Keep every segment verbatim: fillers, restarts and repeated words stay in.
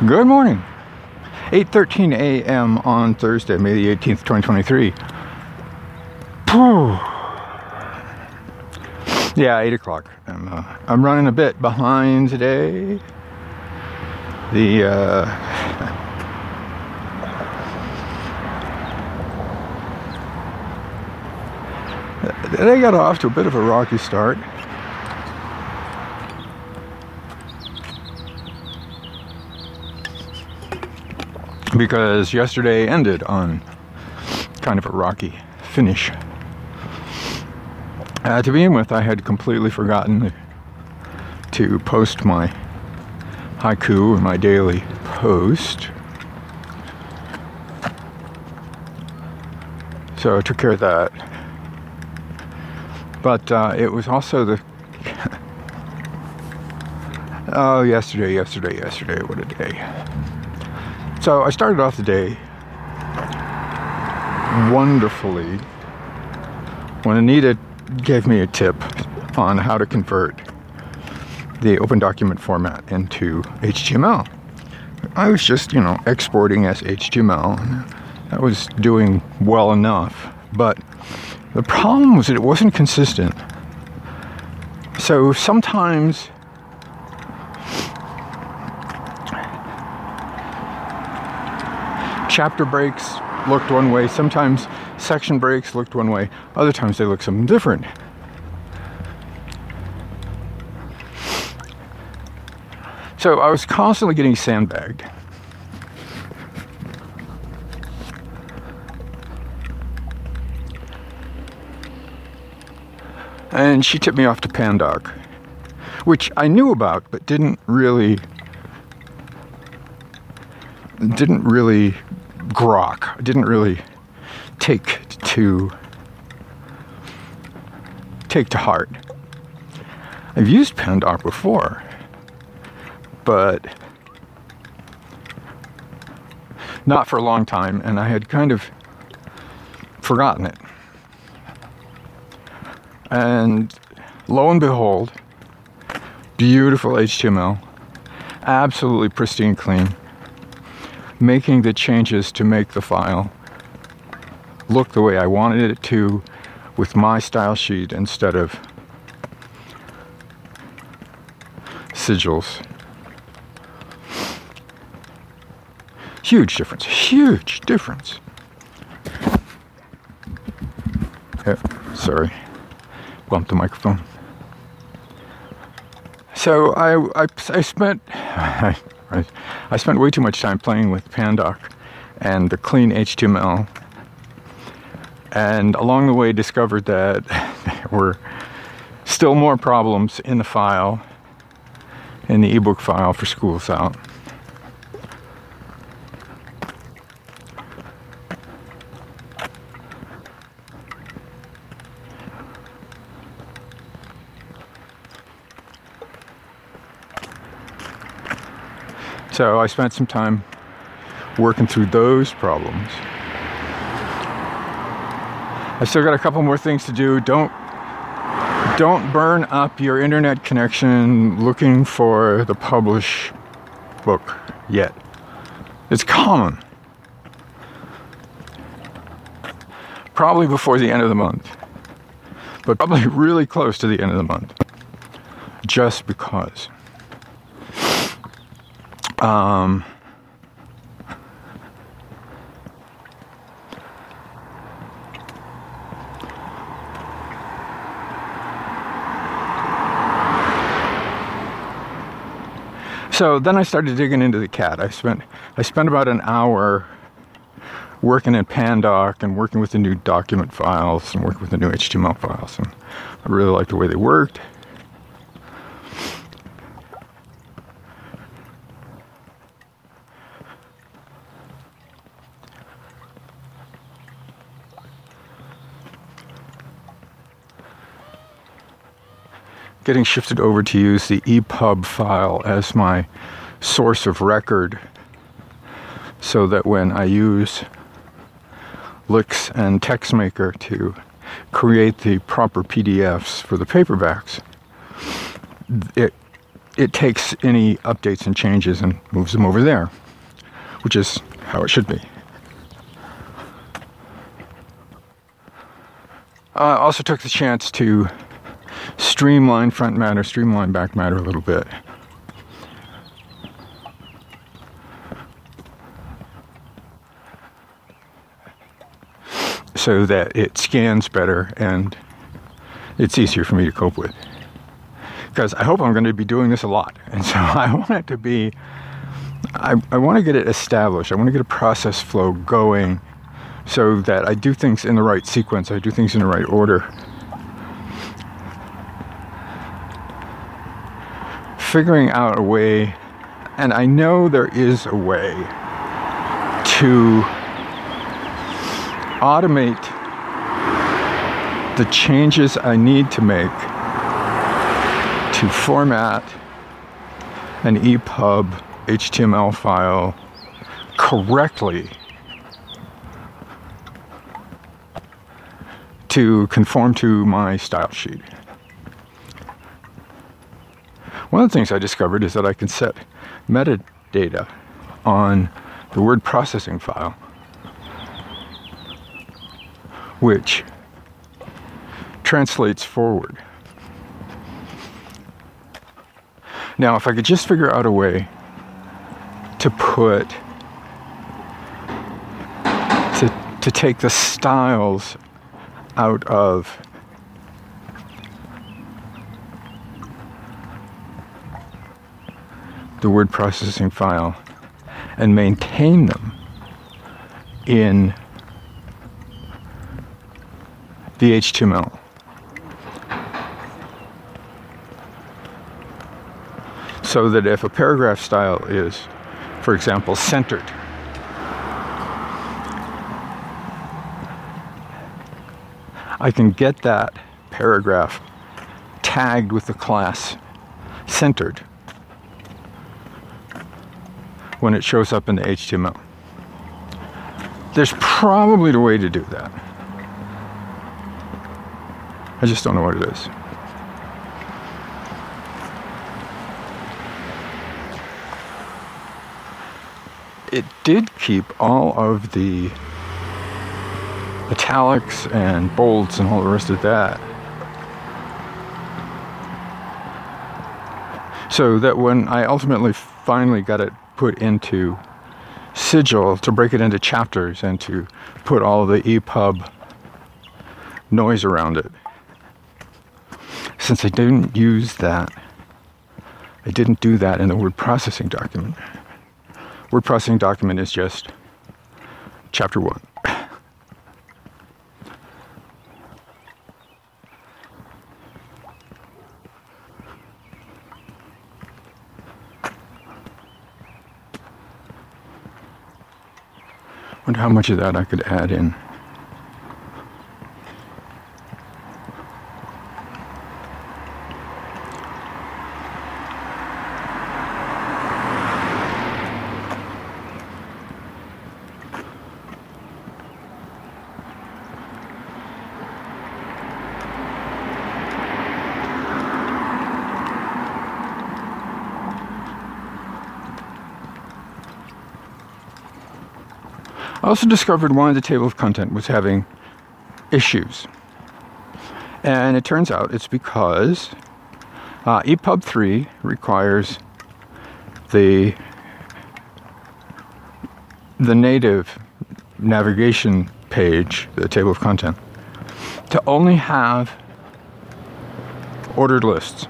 Good morning. eight thirteen a m on Thursday, May the eighteenth, twenty twenty-three. Whew. Yeah, eight o'clock. I'm, uh, I'm running a bit behind today. The, uh... they got off to a bit of a rocky start. Because yesterday ended on kind of a rocky finish. Uh, to begin with, I had completely forgotten to post my haiku in my daily post. So I took care of that. But uh, it was also the... oh, yesterday, yesterday, yesterday, what a day. So I started off the day wonderfully when Anita gave me a tip on how to convert the open document format into H T M L. I was just, you know, exporting as H T M L, and that was doing well enough, but the problem was that it wasn't consistent. So sometimes chapter breaks looked one way, sometimes section breaks looked one way, other times they looked something different. So I was constantly getting sandbagged. And she tipped me off to Pandoc, which I knew about but didn't really didn't really grok, didn't really take to take to heart. I've used Pandoc before, but not for a long time, and I had kind of forgotten it. And lo and behold, beautiful H T M L, absolutely pristine clean, making the changes to make the file look the way I wanted it to with my style sheet instead of sigils. Huge difference, huge difference. Yeah, sorry, bumped the microphone. So I, I, I spent I, I spent way too much time playing with Pandoc and the clean H T M L, and along the way discovered that there were still more problems in the file, in the ebook file for Schools Out. So I spent some time working through those problems. I still got a couple more things to do. Don't don't burn up your internet connection looking for the publish book yet. It's coming. Probably before the end of the month, but probably really close to the end of the month. Just because. Um, so then I started digging into the cat. I spent I spent about an hour working in Pandoc and working with the new document files and working with the new H T M L files, and I really liked the way they worked. Getting shifted over to use the E P U B file as my source of record, so that when I use Lix and TextMaker to create the proper P D Fs for the paperbacks, it it takes any updates and changes and moves them over there, which is how it should be. I also took the chance to streamline front matter, streamline back matter a little bit. So that it scans better and it's easier for me to cope with. Because I hope I'm going to be doing this a lot. And so I want it to be, I, I want to get it established. I want to get a process flow going so that I do things in the right sequence. I do things in the right order. Figuring out a way, and I know there is a way to automate the changes I need to make to format an E P U B H T M L file correctly to conform to my style sheet. One of the things I discovered is that I can set metadata on the word processing file, which translates forward. Now, if I could just figure out a way to put, to, to take the styles out of the word processing file and maintain them in the H T M L. So that if a paragraph style is, for example, centered, I can get that paragraph tagged with the class centered when it shows up in the H T M L. There's probably a way to do that. I just don't know what it is. It did keep all of the italics and bolds and all the rest of that. So that when I ultimately finally got it put into Sigil to break it into chapters and to put all the E P U B noise around it, since I didn't use that, I didn't do that in the word processing document. Word processing document is just chapter one. Wonder how much of that I could add in. I also discovered one of the table of content was having issues. And it turns out it's because uh, E P U B three requires the, the native navigation page, the table of content, to only have ordered lists.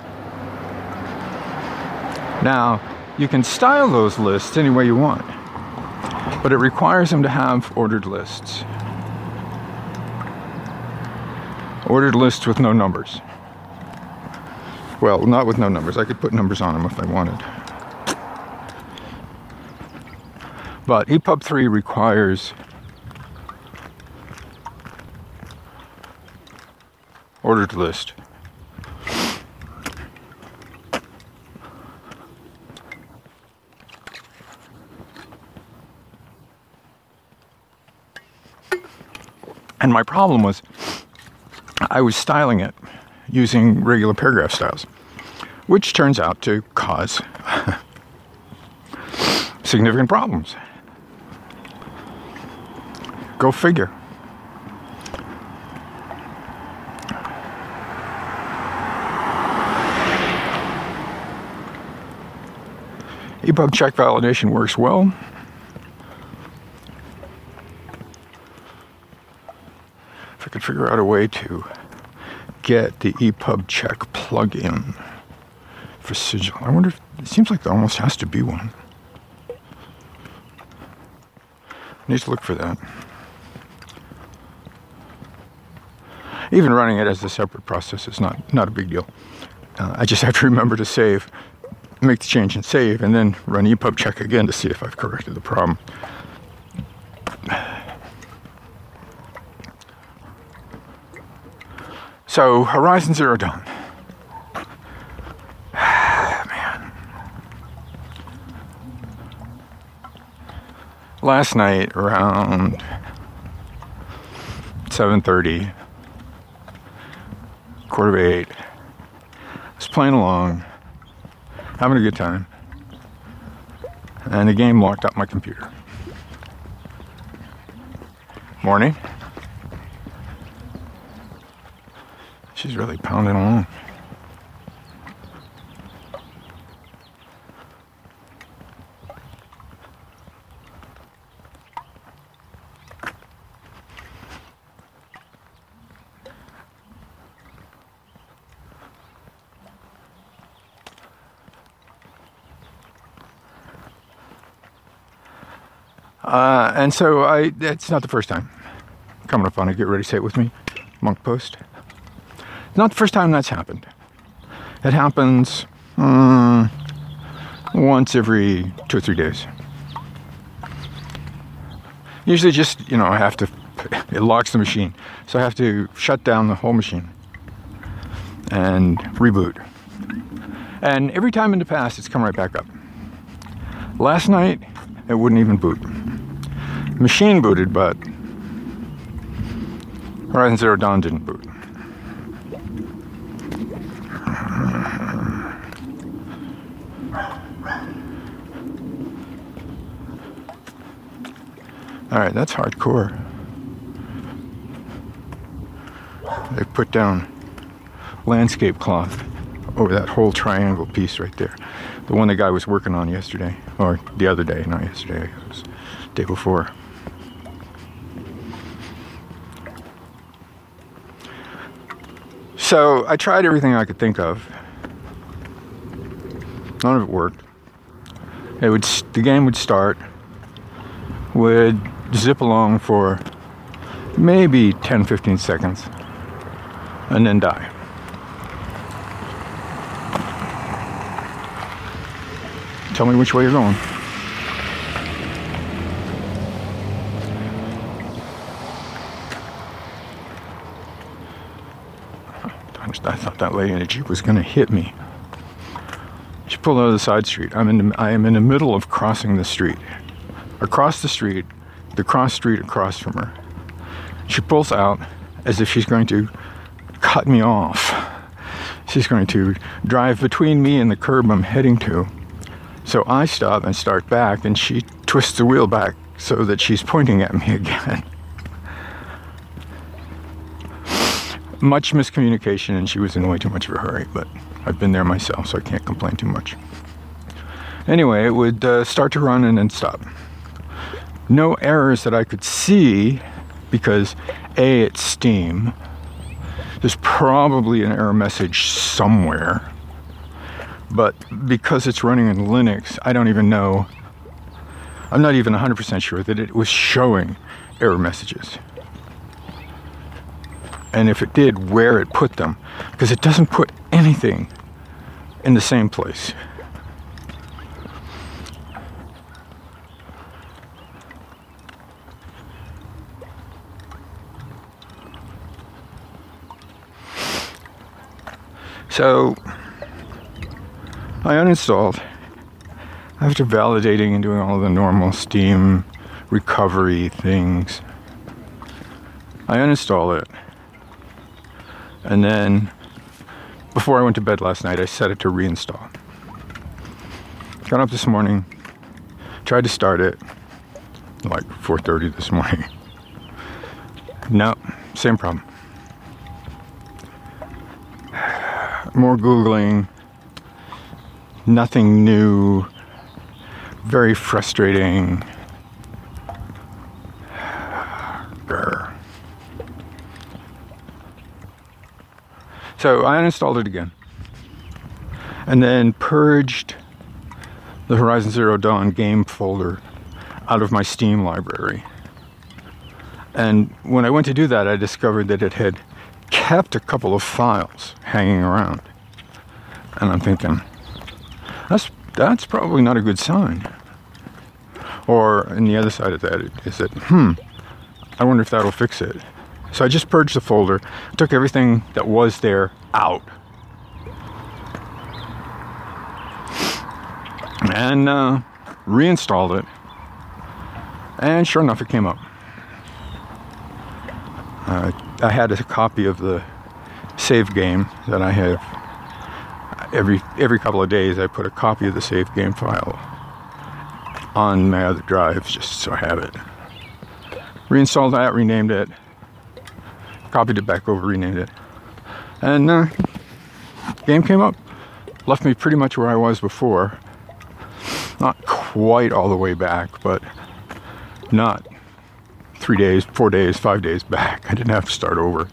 Now, you can style those lists any way you want, but it requires them to have ordered lists. Ordered lists with no numbers. Well, not with no numbers. I could put numbers on them if I wanted. But E P U B three requires ordered list. And my problem was, I was styling it using regular paragraph styles, which turns out to cause significant problems. Go figure. E P U B check validation works well. If I could figure out a way to get the E P U B check plugin for Sigil. I wonder if it seems like there almost has to be one. I need to look for that. Even running it as a separate process is not, not a big deal. Uh, I just have to remember to save, make the change and save, and then run E P U B check again to see if I've corrected the problem. So, Horizon Zero Dawn. Man. Last night around seven thirty, quarter of eight, I was playing along, having a good time, and the game locked up my computer. Morning. She's really pounding along. Uh, and so I, it's not the first time coming up on a Get Ready Say It With Me Monk post. It's not the first time that's happened. It happens um, once every two or three days. Usually just, you know, I have to, it locks the machine. So I have to shut down the whole machine and reboot. And every time in the past, it's come right back up. Last night, it wouldn't even boot. Machine booted, but Horizon Zero Dawn didn't boot. Alright, that's hardcore. They put down landscape cloth over that whole triangle piece right there. The one the guy was working on yesterday, or the other day, not yesterday, it was the day before. So I tried everything I could think of. None of it worked. It would, the game would start, would zip along for maybe ten to fifteen seconds, and then die. Tell me which way you're going. I thought that lady in the Jeep was going to hit me. She pulled out of the side street. I'm in the, I am in the middle of crossing the street. Across the street, the cross street across from her. She pulls out as if she's going to cut me off. She's going to drive between me and the curb I'm heading to. So I stop and start back, and she twists the wheel back so that she's pointing at me again. Much miscommunication, and she was in way too much of a hurry, but I've been there myself, so I can't complain too much. Anyway, it would uh, start to run and then stop. No errors that I could see, because A, it's Steam. There's probably an error message somewhere. But because it's running in Linux, I don't even know. I'm not even one hundred percent sure that it was showing error messages. And if it did, where it put them. Because it doesn't put anything in the same place. So I uninstalled. After validating and doing all the normal Steam recovery things, I uninstall it. And then before I went to bed last night, I set it to reinstall. Got up this morning, tried to start it, like four thirty this morning. No, same problem. More Googling, nothing new, very frustrating. Grr. So I uninstalled it again, and then purged the Horizon Zero Dawn game folder out of my Steam library. And when I went to do that, I discovered that it had kept a couple of files hanging around. And I'm thinking, that's that's probably not a good sign. Or, and the other side of that is that, hmm, I wonder if that'll fix it. So I just purged the folder, took everything that was there out, and uh, reinstalled it. And sure enough, it came up. Uh, I had a copy of the save game that I have. Every every couple of days, I put a copy of the save game file on my other drives, just so I have it. Reinstalled that, renamed it, copied it back over, renamed it, and uh, game came up. Left me pretty much where I was before. Not quite all the way back, but not three days, four days, five days back. I didn't have to start over.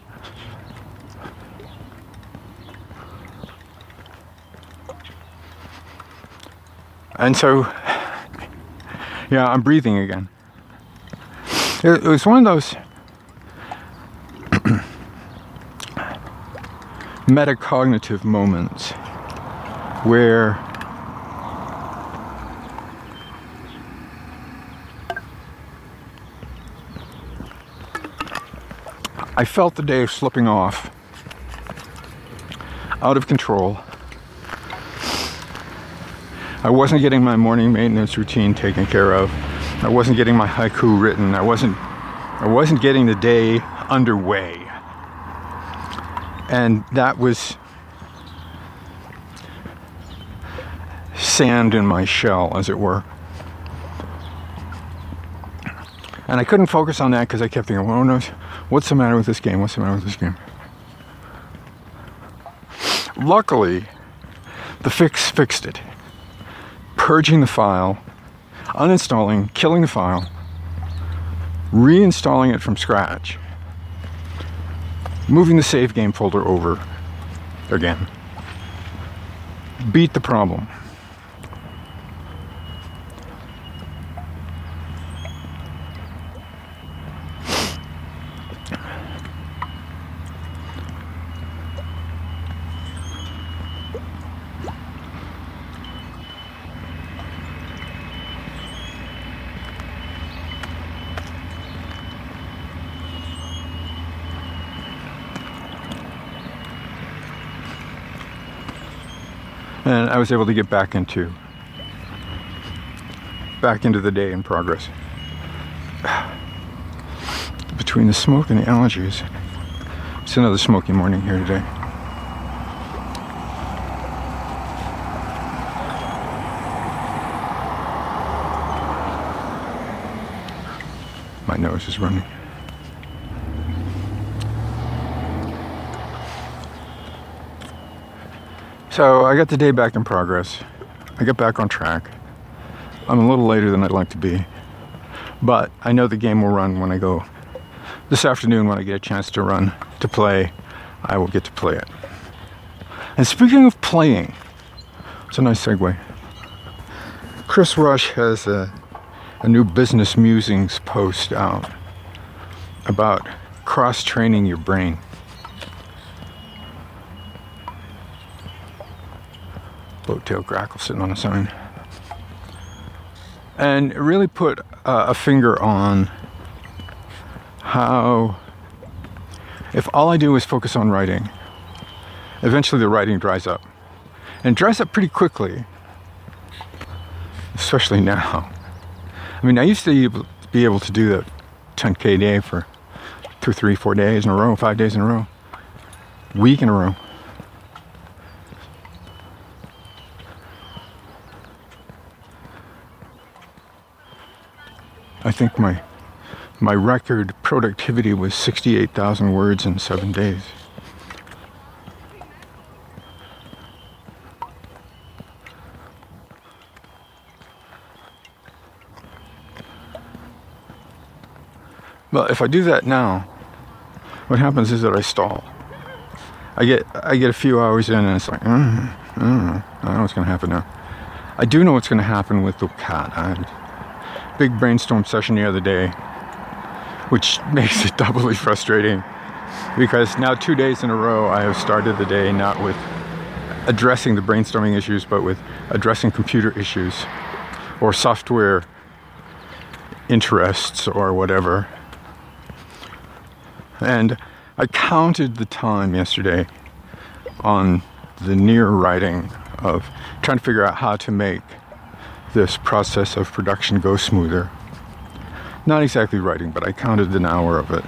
And so, yeah, I'm breathing again. It, it was one of those metacognitive moments where I felt the day slipping off, out of control. I wasn't getting my morning maintenance routine taken care of. I wasn't getting my haiku written. I wasn't I wasn't getting the day underway. And that was sand in my shell, as it were. And I couldn't focus on that because I kept thinking, well, no, what's the matter with this game? What's the matter with this game? Luckily, the fix fixed it. Purging the file, uninstalling, killing the file, reinstalling it from scratch, moving the save game folder over again. Beat the problem. And I was able to get back into back into the day in progress. Between the smoke and the allergies, it's another smoky morning here today. My nose is running. So I got the day back in progress. I got back on track. I'm a little later than I'd like to be, but I know the game will run when I go this afternoon. When I get a chance to run, to play, I will get to play it. And speaking of playing, it's a nice segue. Chris Rush has a, a new Business Musings post out about cross-training your brain. Boat-tailed grackle sitting on a sign. And it really put uh, a finger on how, if all I do is focus on writing, eventually the writing dries up. And it dries up pretty quickly, especially now. I mean, I used to be able to do that ten K a day for two, three, four days in a row, five days in a row, week in a row. I think my my record productivity was sixty-eight thousand words in seven days. But if I do that now, what happens is that I stall. I get I get a few hours in and it's like, mm, mm, I don't know what's going to happen now. I do know what's going to happen with the cat. I had a big brainstorm session the other day, which makes it doubly frustrating because now two days in a row I have started the day not with addressing the brainstorming issues, but with addressing computer issues or software interests or whatever. And I counted the time yesterday on the near writing of trying to figure out how to make this process of production go smoother. Not exactly writing, but I counted an hour of it,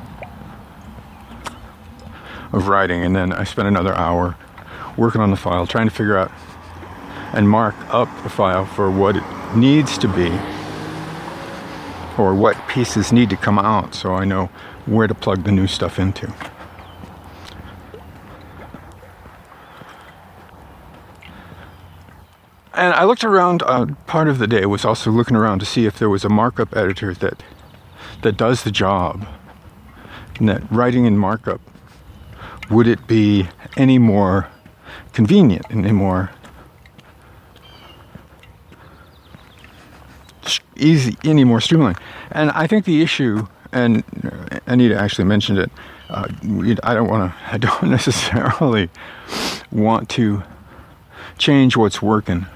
of writing, and then I spent another hour working on the file, trying to figure out and mark up the file for what it needs to be, or what pieces need to come out, so I know where to plug the new stuff into. And I looked around, uh, part of the day was also looking around to see if there was a markup editor that that does the job. And that writing in markup, would it be any more convenient, any more easy, any more streamlined? And I think the issue, and Anita actually mentioned it, uh, I don't want to, I don't necessarily want to change what's working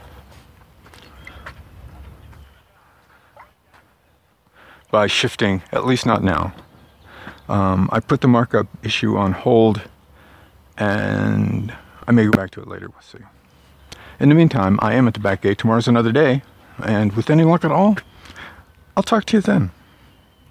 by shifting, at least not now. Um, I put the markup issue on hold, and I may go back to it later, we'll see. In the meantime, I am at the back gate. Tomorrow's another day, and with any luck at all, I'll talk to you then.